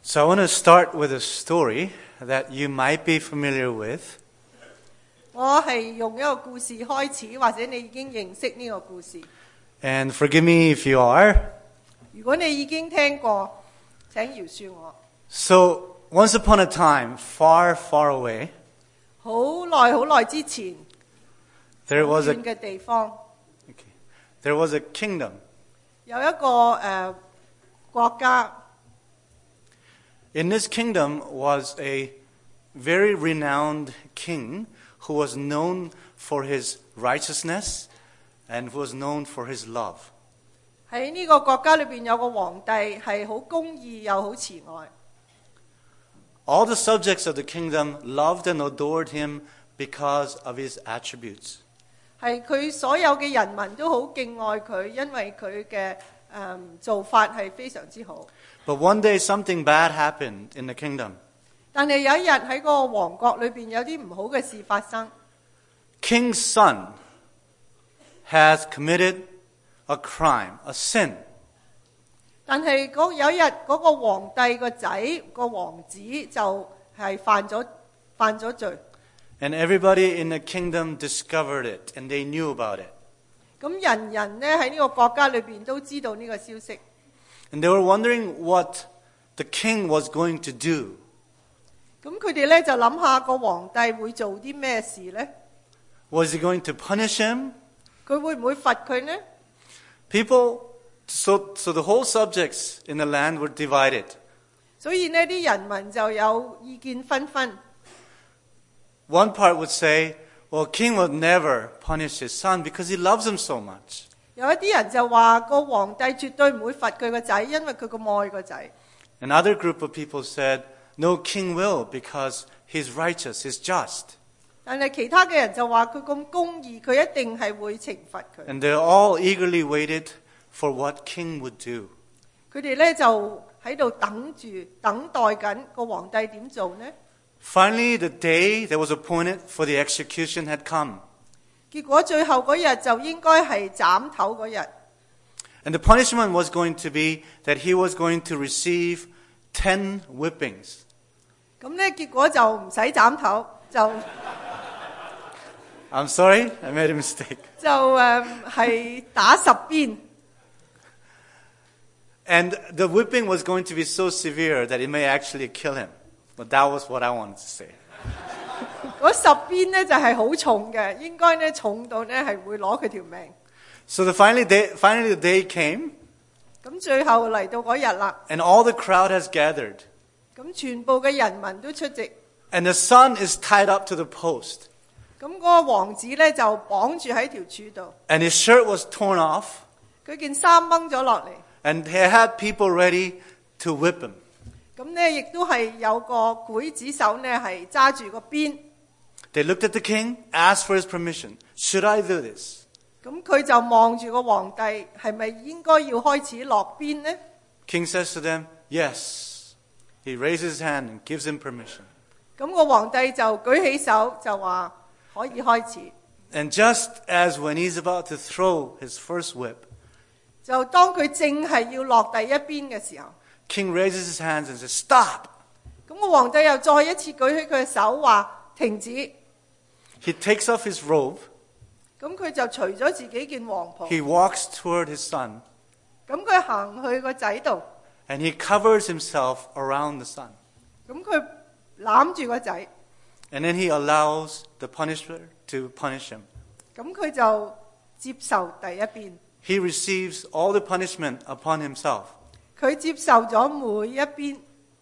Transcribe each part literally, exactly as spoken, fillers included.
So I want to start with a story that you might be familiar with. 我係用一個故事開始，或者你已經認識呢個故事。 And forgive me if you are. 如果你已經聽過，請饒恕我。 So once upon a time, far, far away, 好耐好耐之前， there 好 was a 遠嘅地方 okay, there was a kingdom. 有一個誒、呃、國家。 In this kingdom was a very renowned king who was known for his righteousness and who was known for his love. 喺呢個國家裏邊有個皇帝係好公義又好慈愛。 All the subjects of the kingdom loved and adored him because of his attributes. 係佢所有嘅人民都好敬愛佢，因為佢嘅誒做法係非常之好。 But one day something bad happened in the kingdom. 但係有一日喺嗰個王國裏邊有啲唔好嘅事發生。 King's son has committed a crime, a sin. 但係嗰有一日嗰個皇帝個仔個王子就係犯咗犯咗罪。 And everybody in the kingdom discovered it and they knew about it. 咁人人呢喺呢個國家裏邊都知道呢個消息。 And they were wondering what the king was going to do. 咁佢哋咧就諗下個皇帝會做啲咩事呢？ Was he going to punish him? 佢會唔會罰佢呢？ People, so, so the whole subjects in the land were divided. 所以呢啲人民就有意見紛紛。 One part would say, well, king would never punish his son because he loves him so much. 有一啲人就話個皇帝絕對唔會罰佢個仔，因為佢咁愛個仔。 Another group of people said, no, king will because he's righteous, he's just. 但係其他嘅人就話佢咁公義，佢一定係會懲罰佢。 And they all eagerly waited for what king would do. 佢哋咧就喺度等住，等待緊個皇帝點做呢？ Finally, the day that was appointed for the execution had come. 結果最後嗰日就應該係斬頭嗰日。 And the punishment was going to be that he was going to receive ten whippings. 咁咧結果就唔使斬頭，就 I'm sorry, I made a mistake. 就誒係打十鞭。 And the whipping was going to be so severe that it may actually kill him. But that was what I wanted to say. 嗰十鞭咧就係好重嘅，應該咧重到咧係會攞佢條命。 So the finally, day, finally the day came, 咁最後嚟到嗰日啦， and all the crowd has gathered. 咁全部嘅人民都出席。 And the son is tied up to the post. 咁嗰個王子咧就綁住喺條柱度， And his shirt was torn off. 佢件衫掹咗落嚟。 And they had people ready to whip him. 咁咧亦都係有個劊子手咧係揸住個鞭。 They looked at the king, asked for his permission. Should I do this? 咁佢就望住個皇帝，係咪應該要開始落鞭呢？ King says to them, yes. He raises his hand and gives him permission. 咁個皇帝就舉起手就話可以開始。 And just as when he's about to throw his first whip, 就當佢正係要落第一鞭嘅時候， King raises his hands and says, stop. 咁個皇帝又再一次舉起佢嘅手話停止。 He takes off his robe. 咁佢就除咗自己件黃袍， He walks toward his son. 咁佢行去個仔度， And he covers himself around the son. 咁佢攬住個仔， And then he allows the punisher to punish him. 咁佢就接受第一鞭。 He receives all the punishment upon himself, 佢接受咗每一鞭，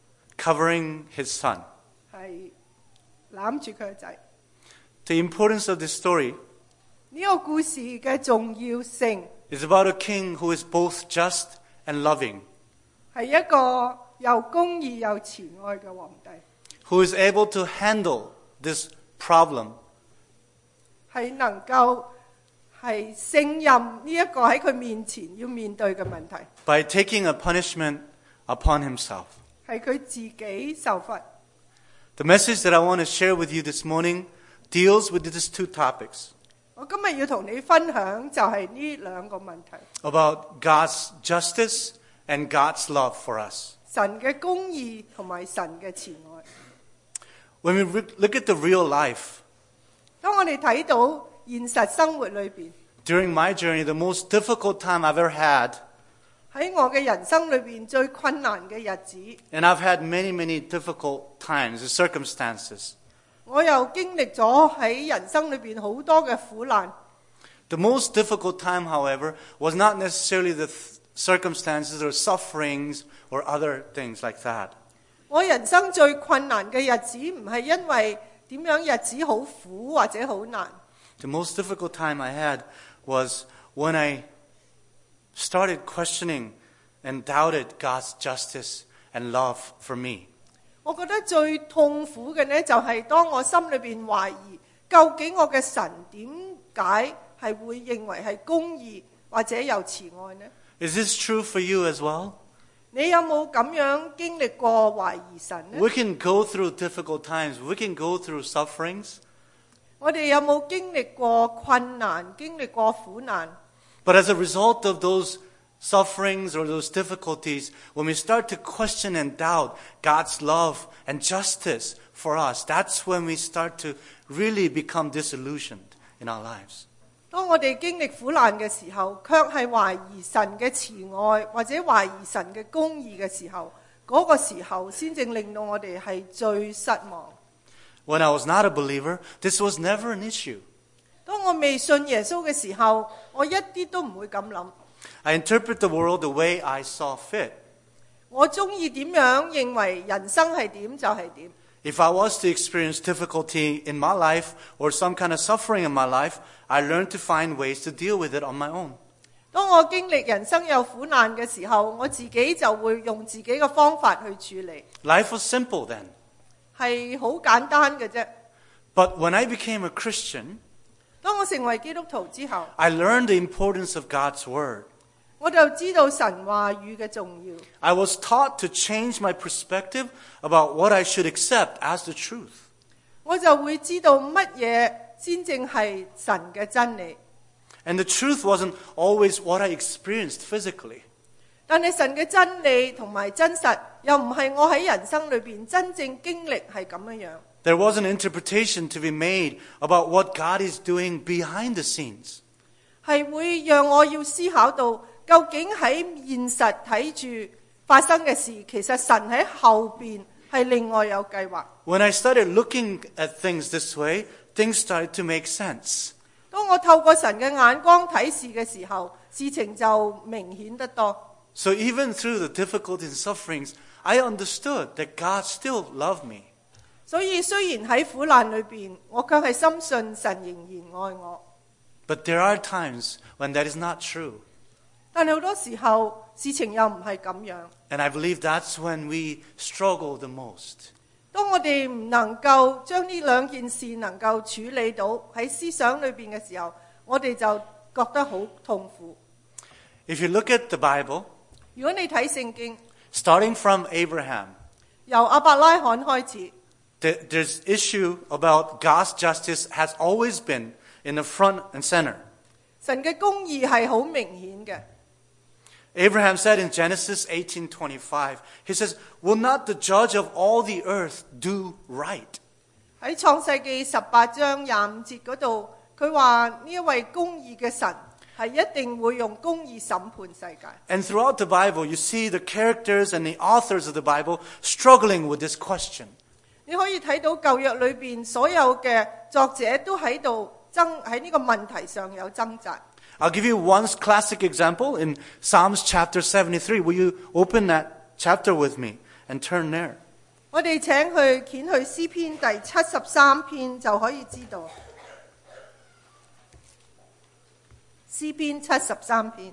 covering his son. 係攬住佢個仔。 The importance of this story 呢個故事嘅重要性 is about a king who is both just and loving, 係一個又公義又慈愛嘅皇帝， who is able to handle this problem 係能夠係勝任呢一個喺佢面前要面對嘅問題， by taking a punishment upon himself. 係佢自己受罰。 The message that I want to share with you this morning deals with these two topics. 我今日要同你分享就係呢兩個問題， About God's justice and God's love for us. 神嘅公義同埋神嘅慈愛。 When we re- look at the real life, 當我哋睇到現實生活裏邊， during my journey, the most difficult time I've ever had, 喺我嘅人生裏邊最困難嘅日子， and I've had many, many difficult times and circumstances. 我又經歷咗喺人生裏邊好多嘅苦難。 The most difficult time, however, was not necessarily the th- circumstances or sufferings or other things like that. 我人生最困難嘅日子唔係因為點樣日子好苦或者好難。 The most difficult time I had was when I started questioning and doubted God's justice and love for me. 我覺得最痛苦嘅呢，就係當我心裏邊懷疑，究竟我嘅神點解係會認為係公義或者有慈愛呢？ Is this true for you as well? 你有冇咁樣經歷過懷疑神呢？ We can go through difficult times. We can go through sufferings. 我哋有冇經歷過困難，經歷過苦難？ But as a result of those sufferings or those difficulties, when we start to question and doubt God's love and justice for us, that's when we start to really become disillusioned in our lives. 當我哋經歷苦難嘅時候，卻係懷疑神嘅慈愛或者懷疑神嘅公義嘅時候，嗰、那個時候先正令到我哋係最失望。 When I was not a believer, this was never an issue. 當我未信耶穌嘅時候，我一啲都唔會咁諗。 I interpret the world the way I saw fit. 我中意點樣認為人生係點就係點。 If I was to experience difficulty in my life or some kind of suffering in my life, I learned to find ways to deal with it on my own. 當我經歷人生有苦難嘅時候，我自己就會用自己嘅方法去處理。 Life was simple then. 係好簡單嘅啫。 But when I became a Christian, 當我成為基督徒之後， I learned the importance of God's word. 我就知道神話語嘅重要。 I was taught to change my perspective about what I should accept as the truth. 我就會知道乜嘢先正係神嘅真理。 And the truth wasn't always what I experienced physically. 但係神嘅真理同埋真實，又唔係我喺人生裏邊真正經歷係咁樣樣。 There was an interpretation to be made about what God is doing behind the scenes. 係會讓我要思考到，究竟喺現實睇住發生嘅事，其實神喺後邊係另外有計劃。 When I started looking at things this way, things started to make sense. 當我透過神嘅眼光睇事嘅時候，事情就明顯得多。 So even through the difficulties and sufferings, I understood that God still loved me. 所以雖然喺苦難裏邊，我卻係深信神仍然愛我。 But there are times when that is not true. 但係好多時候事情又唔係咁樣。 And I believe that's when we struggle the most. 當我哋唔能夠將呢兩件事能夠處理到喺思想裏邊嘅時候，我哋就覺得好痛苦。 If you look at the Bible, 如果你睇聖經， starting from Abraham, 由亞伯拉罕開始， the- there's issue about God's justice has always been in the front and center. 神嘅公義係好明顯嘅。 Abraham said in Genesis eighteen twenty-five, he says, "Will not the judge of all the earth do right?" 喺創世記十八章廿五節嗰度，佢話呢一位公義嘅神係一定會用公義審判世界。 And throughout the Bible, you see the characters and the authors of the Bible struggling with this question. 你可以睇到舊約裏邊所有嘅作者都喺度爭喺呢個問題上有掙扎。 I'll give you one classic example in Psalms chapter seventy-three. Will you open that chapter with me and turn there? 我哋請去掀去詩篇第七十三篇就可以知道。詩篇七十三篇。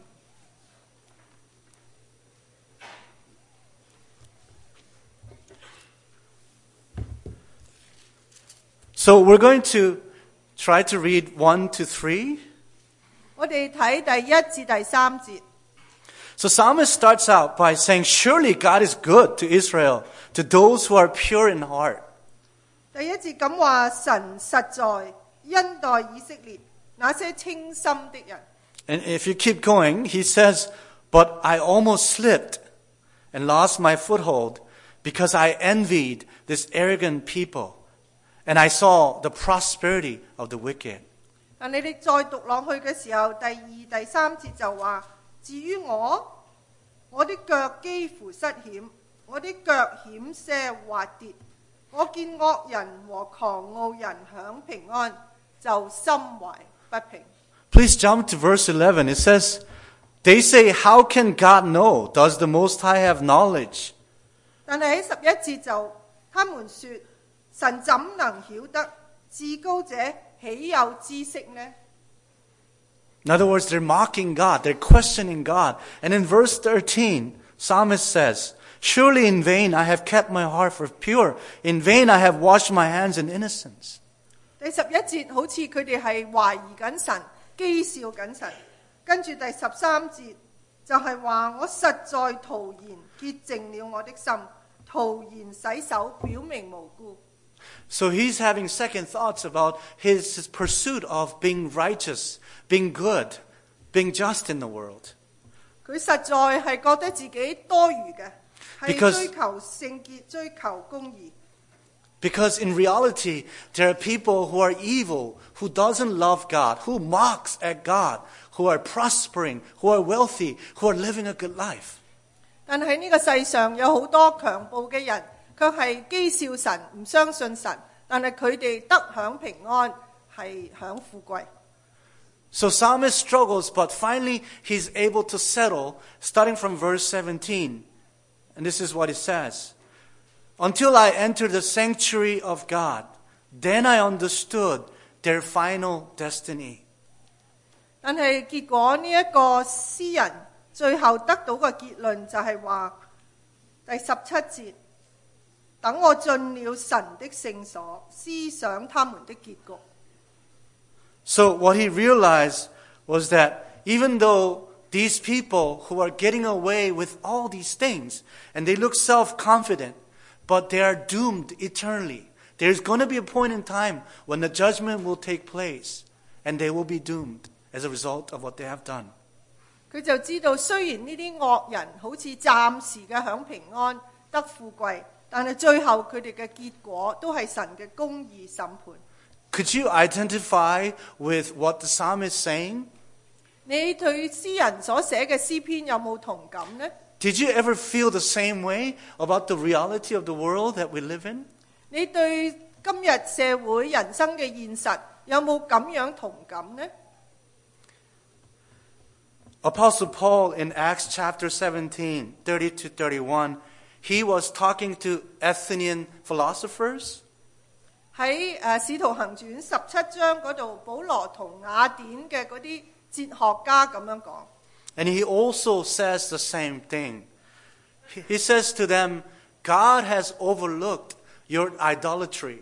So we're going to try to read one to three. 我哋睇第一至第三節。 So Psalmist starts out by saying, "Surely God is good to Israel, to those who are pure in heart." 第一節咁話，神實在恩待以色列那些清心的人。 And if you keep going, he says, "But I almost slipped and lost my foothold because I envied this arrogant people, and I saw the prosperity of the wicked. 但你哋再讀落去嘅時候，第二、第三節就話：至於我，我的腳幾乎失險，我的腳險些滑跌。我見惡人和狂傲人享平安，就心懷不平。 Please jump to verse eleven. It says, they say, how can God know? Does the Most High have knowledge? 但係喺十一節就，他們說：神怎能曉得？至高者豈有知識呢？ In other words, they're mocking God. They're questioning God. And in verse thirteen, Psalmist says, surely in vain I have kept my heart for pure. In vain I have washed my hands in innocence. 第十一節好似佢哋係懷疑緊神，譏笑緊神。跟住第十三節就係話：我實在徒然潔淨了我的心，徒然洗手，表明無辜。 So he's having second thoughts about his, his pursuit of being righteous, being good, being just in the world. 佢實在係覺得自己多餘嘅，係 Because- 追求聖潔、追求公義。 Because in reality, there are people who are evil, who doesn't love God, who mocks at God, who are prospering, who are wealthy, who are living a good life. 但係呢個世上有好多強暴嘅人，卻係譏笑神，唔相信神。但係佢哋得享平安，係享富貴。 So Psalmist struggles, but finally he's able to settle, starting from verse seventeen. And this is what it says. Until I entered the sanctuary of God, then I understood their final destiny. 但係結果呢一個詩人最後得到嘅結論就係話，第十七節，等我進了神的聖所，思想他們的結局。 So what he realized was that even though these people who are getting away with all these things, and they look self-confident, but they are doomed eternally. There's going to be a point in time when the judgment will take place, and they will be doomed as a result of what they have done. 佢就知道，雖然呢啲惡人好似暫時嘅享平安、得富貴，但係最後佢哋嘅結果都係神嘅公義審判。 Could you identify with what the psalmist is saying? 你對詩人所寫嘅詩篇有冇同感呢？ Did you ever feel the same way about the reality of the world that we live in? 你對今日社會人生嘅現實有冇咁樣同感呢？ Apostle Paul in Acts chapter seventeen, thirty to thirty-one, he was talking to Athenian philosophers. 喺誒《使徒行傳》十七章嗰度，保羅同雅典嘅嗰啲哲學家咁樣講。 And he also says the same thing. He- He says to them, God has overlooked your idolatry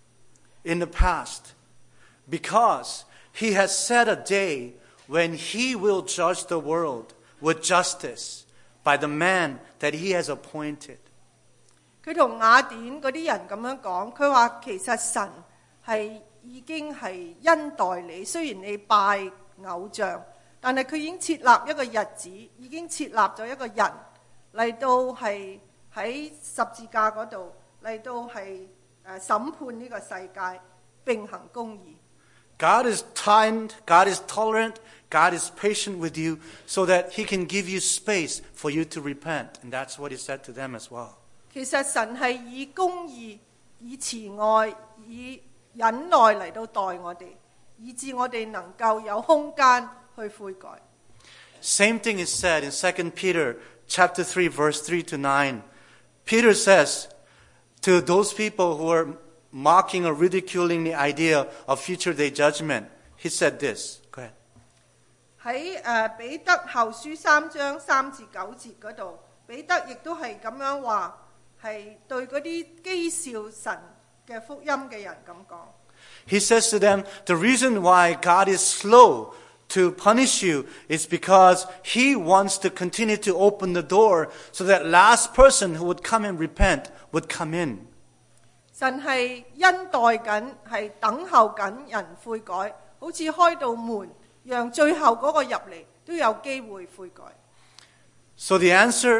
in the past because he has set a day when he will judge the world with justice by the man that he has appointed. 佢同雅典嗰啲人咁樣講，佢話其實神係已經係恩待你，雖然你拜偶像，但係佢已經設立一個日子，已經設立咗一個人嚟到係喺十字架嗰度嚟到係誒審判呢個世界，並行公義。 God is kind, God is tolerant, God is patient with you so that he can give you space for you to repent. And that's what he said to them as well. 其實神係以公義、以慈愛、以忍耐嚟到待我哋，以致我哋能夠有空間去悔改。 Same thing is said in Second Peter chapter three, verse three to nine. Peter says to those people who are mocking or ridiculing the idea of future day judgment, he said this. Go ahead. 喺誒彼得後書三章三至九節嗰度，彼得亦都係咁樣話，係對嗰啲譏笑神嘅福音嘅人咁講。 He says to them, the reason why God is slow to punish you is because he wants to continue to open the door so that last person who would come and repent would come in. 神係恩待緊，係等候緊人悔改，好似開道門，讓最後嗰個入嚟都有機會悔改。 So the answer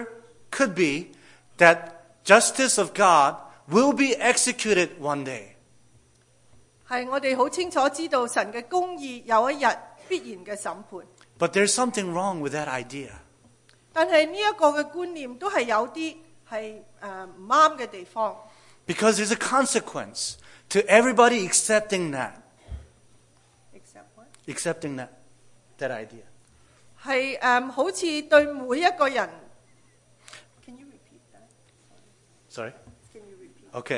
could be that justice of God will be executed one day. 係我哋好清楚知道神嘅公義有一日必然嘅審判。 But there's something wrong with that idea. 但係呢一個嘅觀念都係有啲係誒唔啱嘅地方。 Because there's a consequence to everybody accepting that. Accept what? Accepting that, that idea. 係誒，好似對每一個人。Can you repeat that? Sorry? Can you repeat? Okay.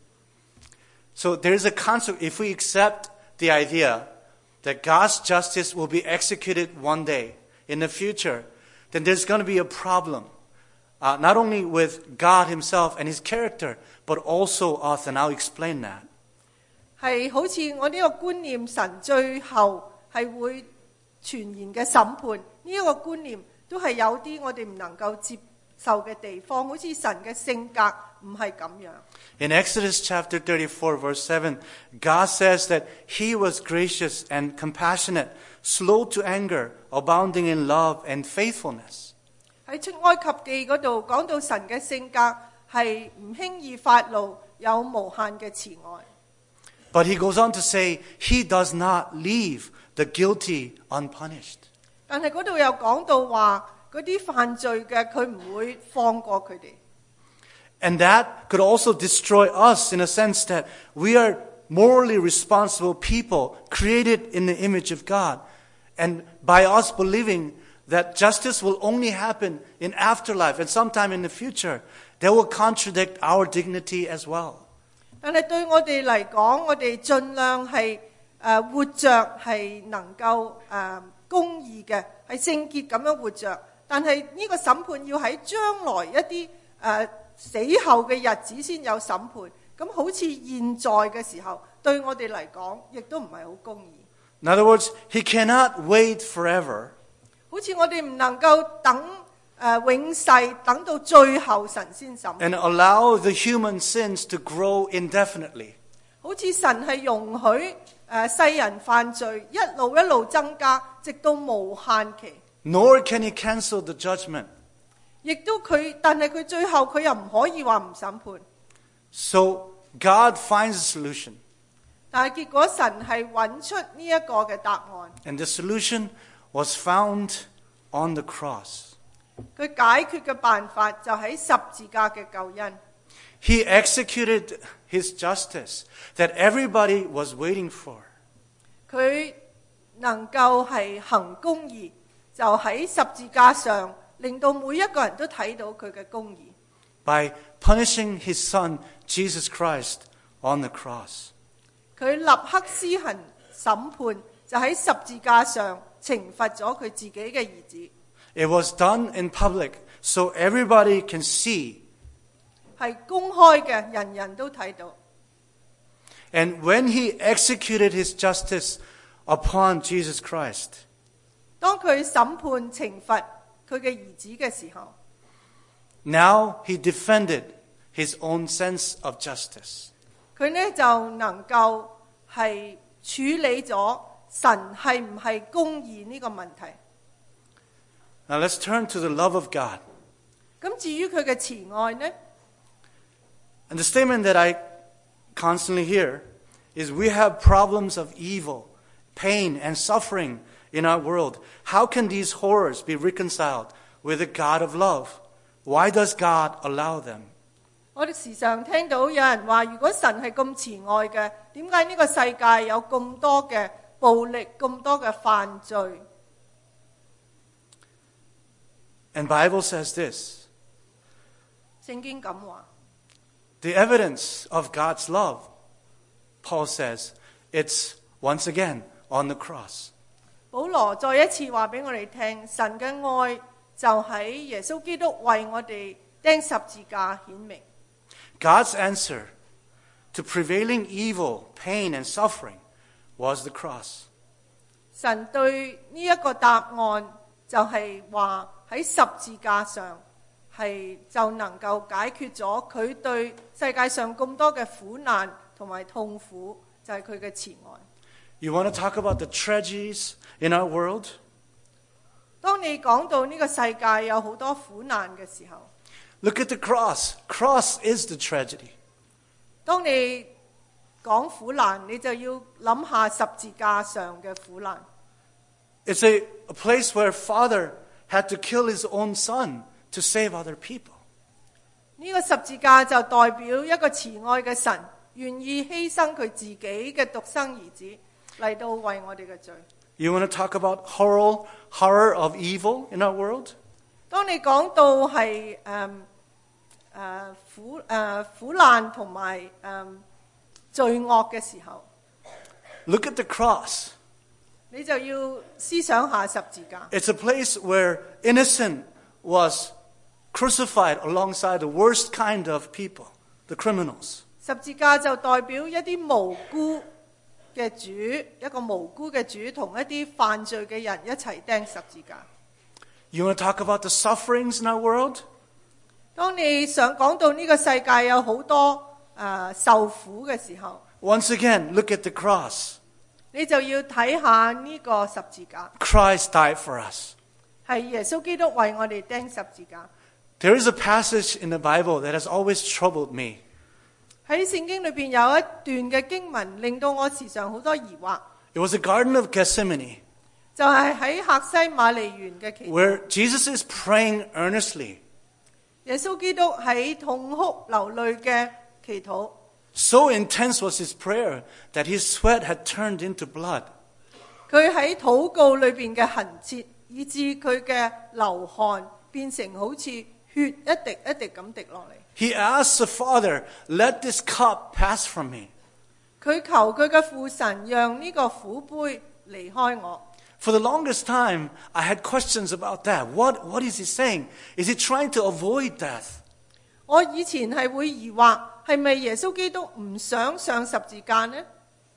So there's a consequence. If we accept the idea that God's justice will be executed one day in the future, then there's going to be a problem. Uh, not only with God himself and his character, but also us. And I'll explain that. 係好似我呢個觀念，神最後係會全然嘅審判。呢、這、一個觀念都係有啲我哋唔能夠接受嘅地方，好似神嘅性格唔係咁樣。 In Exodus chapter thirty-four, verse seven, God says that he was gracious and compassionate, slow to anger, abounding in love and faithfulness. 喺出埃及記嗰度講到神嘅性格係唔輕易發怒，有無限嘅慈愛。 But he goes on to say, he does not leave the guilty unpunished. 但係嗰度又講到話，嗰啲犯罪嘅佢唔會放過佢哋。 And that could also destroy us in a sense that we are morally responsible people created in the image of God. And by us believing that justice will only happen in afterlife and sometime in the future, that will contradict our dignity as well. 但係對我哋嚟講，我哋盡量係誒活着係能夠誒公義嘅，係聖潔咁樣活着。但係呢個審判要喺將來一啲誒死後嘅日子先有審判。咁好似現在嘅時候，對我哋嚟講，亦都唔係好公義。 In other words, he cannot wait forever. 好似我哋唔能夠等誒永世，等到最後神先審。 And allow the human sins to grow indefinitely. 好似神係容許誒世人犯罪一路一路增加，直到無限期。 Nor can he cancel the judgment. 亦都佢，但係佢最後佢又唔可以話唔審判。 So God finds a solution. 但係結果神係揾出呢一個嘅答案。 And the solution was found on the cross. 佢解決嘅辦法就喺十字架嘅救恩。 He executed his justice that everybody was waiting for. 佢能夠係行公義，就喺十字架上，令到每一個人都睇到佢嘅公義。 By punishing his son, Jesus Christ, on the cross. 佢立刻施行審判，就喺十字架上懲罰咗佢自己嘅兒子。 It was done in public, so everybody can see. 係公開嘅，人人都睇到。 And when he executed his justice upon Jesus Christ, 當佢審判懲罰佢嘅兒子嘅時候， now he defended his own sense of justice. 佢呢就能夠係處理咗神係唔係公義呢個問題。 Now let's turn to the love of God. 咁至於佢嘅慈愛呢？ And the statement that I constantly hear is we have problems of evil, pain, and suffering in our world. How can these horrors be reconciled with the God of love? Why does God allow them? 我哋時常聽到有人話，如果神係咁慈愛嘅，點解呢個世界有咁多嘅暴力、咁多嘅犯罪？ And Bible says this. 聖經咁話。 The evidence of God's love, Paul says, it's once again on the cross. 保羅再一次話俾我哋聽，神嘅愛就喺耶穌基督為我哋釘十字架顯明。 God's answer to prevailing evil, pain, and suffering was the cross. 神對呢一個答案就係話喺十字架上係就能夠解決咗佢對世界上咁多嘅苦難同埋痛苦，就係佢嘅慈愛。 You want to talk about the tragedies in our world? 當你講到呢個世界有好多苦難嘅時候 Look at the cross. Cross is the tragedy. 當你講苦難，你就要諗下十字架上嘅苦難。 It's a, a place where Father had to kill his own son to save other people. 呢個十字架就代表一個慈愛嘅神，願意犧牲佢自己嘅獨生兒子嚟到為我哋嘅罪。 You want to talk about horror, horror of evil in our world? 當你講到係誒誒苦誒、呃、苦難同埋誒罪惡嘅時候， Look at the cross. 你就要思想下十字架。 It's a place where innocent was crucified alongside the worst kind of people, the criminals. 十字架就代表一啲無辜嘅主，一個無辜嘅主同一啲犯罪嘅人一齊釘十字架。 You want to talk about the sufferings in our world? 當你想講到呢個世界有好多誒、呃、受苦嘅時候， Once again, look at the cross. 你就要睇下呢個十字架， Christ died for us. 係耶穌基督為我哋釘十字架。 There is a passage in the Bible that has always troubled me. 喺聖經裏邊有一段嘅經文，令到我時常好多疑惑。 It was the Garden of Gethsemane, 就係喺客西馬尼園嘅祈禱， where Jesus is praying earnestly. 耶穌基督喺痛哭流淚嘅祈禱。 So intense was his prayer that his sweat had turned into blood. 佢喺禱告裏邊嘅懇切，以致佢嘅流汗變成好似血一滴一滴咁滴落嚟。 He asked the Father, "Let this cup pass from me." 佢求佢嘅父神讓呢個苦杯離開我。 For the longest time, I had questions about that. What, what is he saying? Is he trying to avoid death? 我以前係會疑惑，係咪耶穌基督唔想上十字架呢？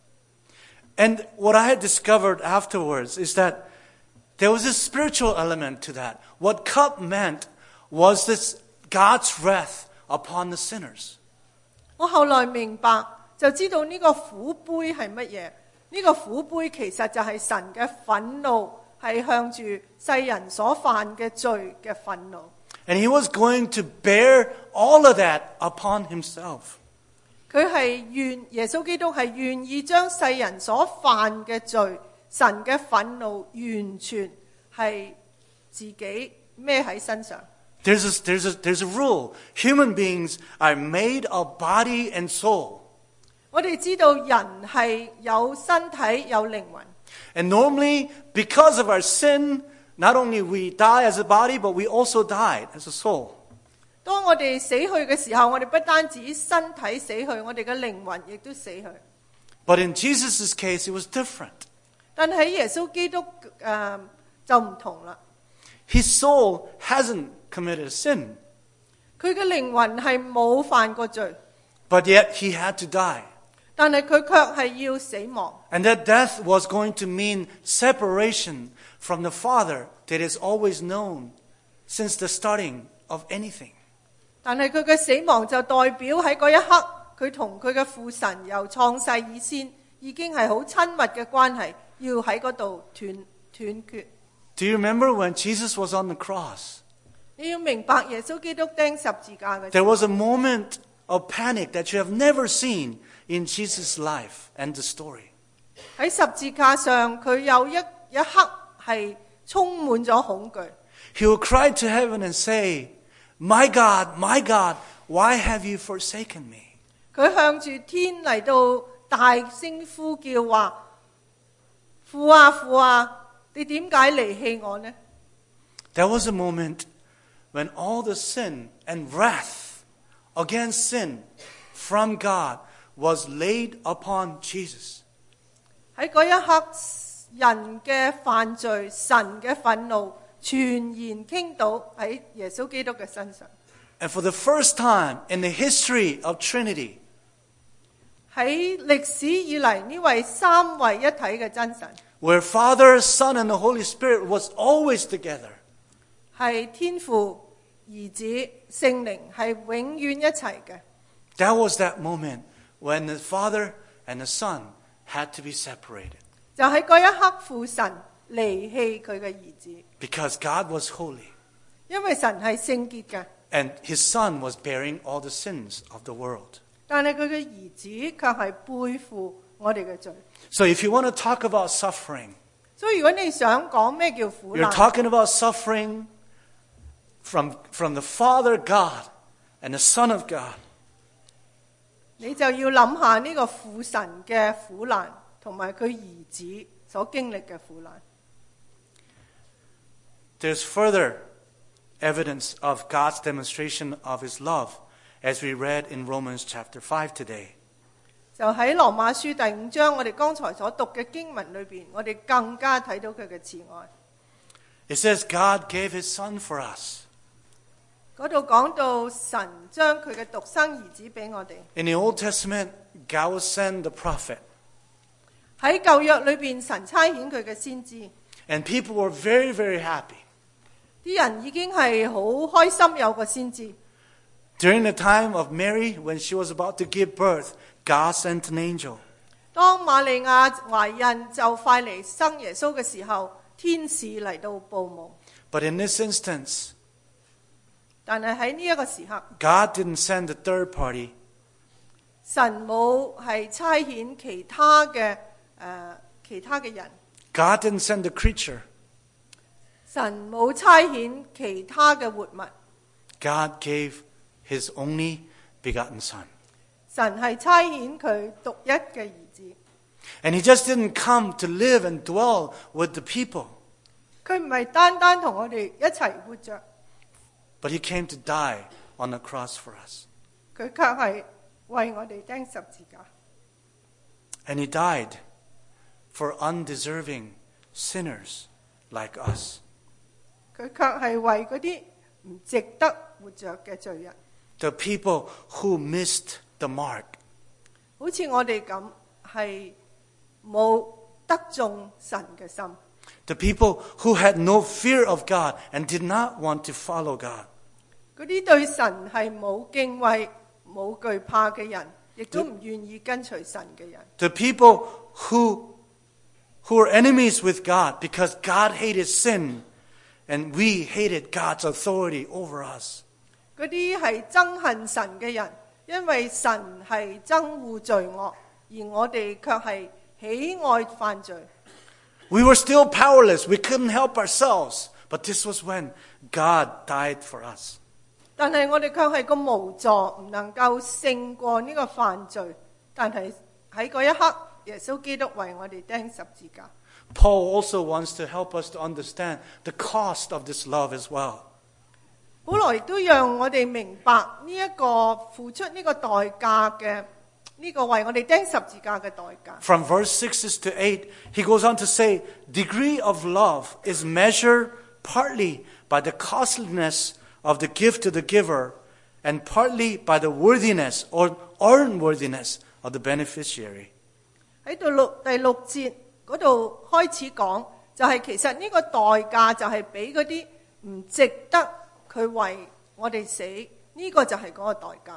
And what I had discovered afterwards is that there was a spiritual element to that. What cup meant was this God's wrath upon the sinners. 我後來明白，就知道呢個苦杯係乜嘢。呢個苦杯其實就係神嘅憤怒，係向住世人所犯嘅罪嘅憤怒。 And he was going to bear all of that upon himself. 佢係願耶穌基督係願意將世人所犯嘅罪，神嘅憤怒完全係自己孭喺身上。 There's a, there's, a, there's a rule. Human beings are made of body and soul. 我哋知道人係有身體有靈魂， And normally, because of our sin, not only we die as a body, but we also died as a soul. 當我哋死去嘅時候，我哋不單止身體死去，我哋嘅靈魂亦都死去。 But in Jesus' case, it was different. 但喺耶穌基督誒、呃、就唔同啦， His soul hasn't committed a sin, 佢嘅靈魂係冇犯過罪， but yet he had to die. 但係佢卻係要死亡。 And that death was going to mean separation from the Father that is always known since the starting of anything. 但係佢嘅死亡就代表喺嗰一刻，佢同佢嘅父神由創世以先已經係好親密嘅關係，要喺嗰度斷斷絕。 Do you remember when Jesus was on the cross? 你要明白耶穌基督釘十字架嘅時 There 候， was a moment of panic that you have never seen in Jesus' life and the story. 喺十字架上，佢有一一刻係充滿咗恐懼。 He will cry to heaven and say, "My God, my God, why have you forsaken me?" 佢向住天嚟到大聲呼叫話：父啊父啊，你點解離棄我呢？ There was a moment when all the sin and wrath against sin from God was laid upon Jesus. 喺嗰一刻，人嘅犯罪、神嘅憤怒全然傾倒喺耶穌基督嘅身上。 And for the first time in the history of Trinity, 喺歷史以嚟，呢位三位一體嘅真神， where Father, Son, and the Holy Spirit was always together, 係天父、兒子、聖靈係永遠一齊嘅。 that was that moment when the Father and the Son had to be separated 就喺嗰一刻，父神離棄佢嘅兒子， because God was holy 因為神係聖潔嘅， and his son was bearing all the sins of the world. 但係佢嘅兒子卻係背負我哋嘅罪。 So if you want to talk about suffering, 所以如果你想講咩叫苦 you're 難， talking about suffering from, from the Father God and the Son of God. 你就要諗下呢個父神嘅苦難，同埋佢兒子所經歷嘅苦難。 There's further evidence of God's demonstration of his love, as we read in Romans chapter five today. 就喺羅馬書第五章，我哋剛才所讀嘅經文裏邊，我哋更加睇到佢嘅慈愛。 It says God gave his son for us. 嗰度講到神將佢嘅獨生兒子俾我哋。 In the Old Testament, God will send the prophet. 喺舊約裏邊，神差遣佢嘅先知， And people were very, very happy. 啲人已經係好開心有個先知。 During the time of Mary, when she was about to give birth, God sent an angel. 當瑪利亞懷孕就快嚟生耶穌嘅時候，天使嚟到報夢。 But in this instance, 但係喺呢一個時刻， God didn't send a third party. 神冇係差遣其他嘅誒、呃、其他嘅人， God didn't send a creature. 神冇差遣其他嘅活物， God gave his only begotten son. 神係差遣佢獨一嘅兒子。 And he just didn't come to live and dwell with the people, 佢唔係單單同我哋一齊活着， but he came to die on the cross for us. 佢卻係為我哋釘十字架。 And he died for undeserving sinners like us. 佢卻係為嗰啲唔值得活着嘅罪人， The people who missed the mark. 好似我哋咁係冇得中神嘅心。 The people who had no fear of God and did not want to follow God. 嗰啲對神係冇敬畏、冇懼怕嘅人，亦都唔願意跟隨神嘅人。 The people who, who were enemies with God because God hated sin and we hated God's authority over us. 嗰啲係憎恨神嘅人，因為神係憎惡罪惡，而我哋卻係喜愛犯罪。 We were still powerless. We couldn't help ourselves. But this was when God died for us. 但係我哋卻係咁無助，唔能夠勝過呢個犯罪。但係喺嗰一刻，耶穌基督為我哋釘十字架。 Paul also wants to help us to understand the cost of this love as well. 保羅亦都讓我哋明白呢一個付出呢個代價嘅呢個為我哋釘十字架嘅代價。 From verse six to eight, he goes on to say, degree of love is measured partly by the costliness of the gift to the giver and partly by the worthiness or unworthiness of the beneficiary. 喺度六第六節嗰度開始講，就係、是、其實呢個代價就係俾嗰啲唔值得佢為我哋死，呢、這個就係嗰個代價。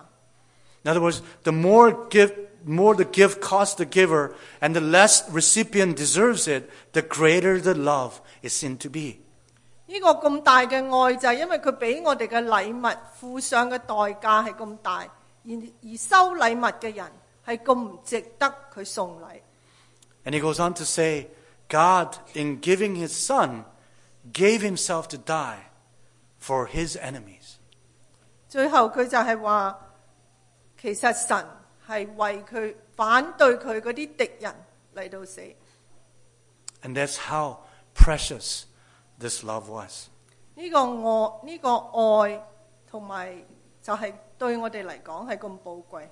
In other words, the more gift, more the gift costs the giver, and the less recipient deserves it, the greater the love is seen to be. 呢個咁大嘅愛就係因為佢俾我哋嘅禮物付上嘅代價係咁大，而而收禮物嘅人係咁唔值得佢送禮。 And he goes on to say, God, in giving his son, gave himself to die for his enemies. 最後佢就係話，其實神係為佢反對佢嗰啲敵人嚟到死。 And that's how precious this love was. 呢個愛呢個愛同埋就係對我哋嚟講係咁寶貴。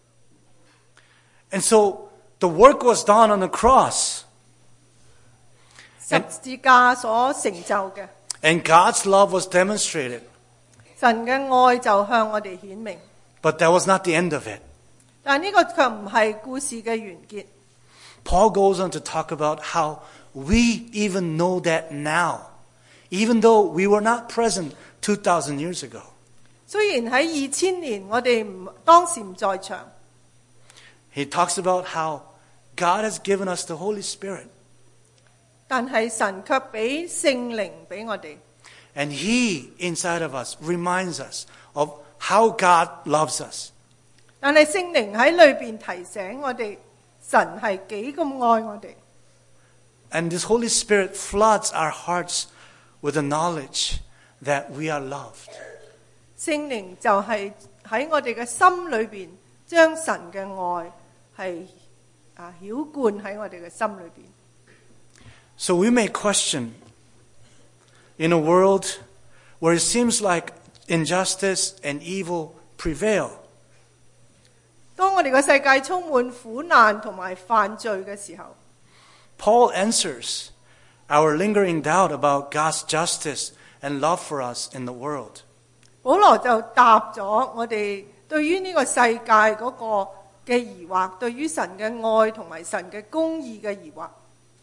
And so the work was done on the cross. 十字架所成就嘅， And God's love was demonstrated. 神嘅愛就向我哋顯明。 But that was not the end of it. 但係呢個卻唔係故事嘅完結。 Paul goes on to talk about how we even know that now, even though we were not present two thousand years ago. 雖然喺二千年我哋唔當時唔在場， He talks about how God has given us the Holy Spirit. 但係神卻俾聖靈俾我哋。 And He inside of us reminds us of how God loves us. 但係聖靈喺裏邊提醒我哋，神係幾咁愛我哋。 And this Holy Spirit floods our hearts with the knowledge that we are loved. 聖靈就係喺我哋嘅心裏邊，將神嘅愛係啊澆灌喺我哋嘅心裏邊。 So we may question, in a world where it seems like injustice and evil prevail, 當我哋嘅世界充滿苦難同埋犯罪嘅時候， Paul answers our lingering doubt about God's justice and love for us in the world. 保羅就答咗我哋對於呢個世界嗰個嘅疑惑，對於神嘅愛同埋神嘅公義嘅疑惑。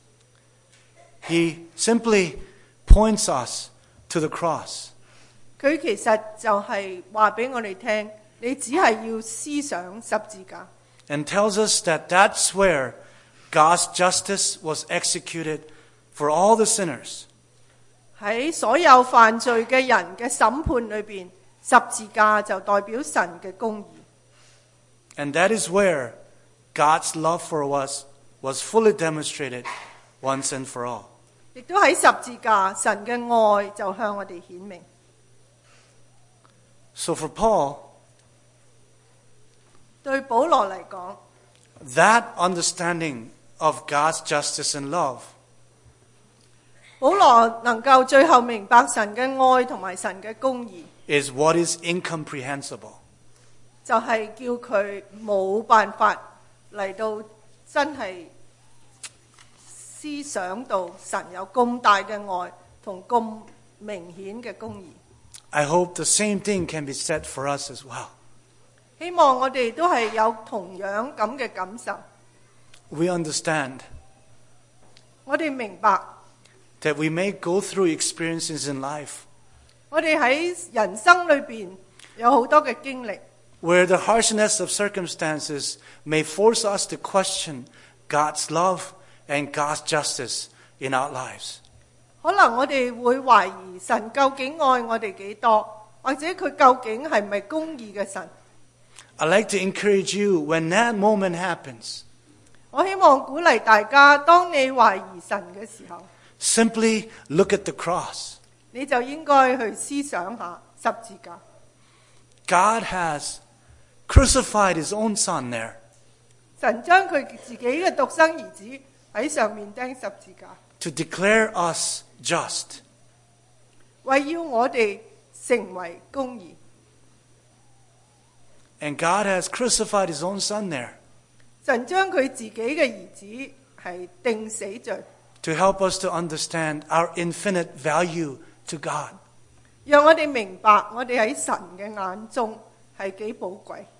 He simply points us to the cross. 佢其實就係話俾我哋聽，你只係要思想十字架。 And tells us that that's where God's justice was executed for all the sinners. 喺所有犯罪嘅人嘅審判裏邊，十字架就代表神嘅公義。 And that is where God's love for us was fully demonstrated once and for all. 亦都喺十字架，神嘅愛就向我哋顯明。 So for Paul, 對保羅嚟講， that understanding of God's justice and love 保羅能夠最後明白神嘅愛同埋神嘅公義， is what is incomprehensible. 就係叫佢冇辦法嚟到真係思想到神有咁大嘅愛同咁明顯嘅公義。 I hope the same thing can be said for us as well. 希望我哋都係有同樣咁嘅感受。 We understand 我哋明白， that we may go through experiences in life 我哋喺人生裏邊有好多嘅經歷， where the harshness of circumstances may force us to question God's love and God's justice in our lives. 可能我哋會懷疑神究竟愛我哋幾多，或者佢究竟係咪公義嘅神。 I'd like to encourage you when that moment happens, 我希望鼓勵大家，當你懷疑神嘅時候， simply look at the cross. 你就應該去思想下十字架。 God has crucified His own Son there 神將佢自己嘅獨生兒子喺上面釘十字架， to declare us just. 為要我哋成為公義。 And God has crucified His own Son there 神將佢自己嘅兒子係定死罪， to help us to understand our infinite value to God. 讓我哋明白我哋喺神嘅眼中係幾寶貴。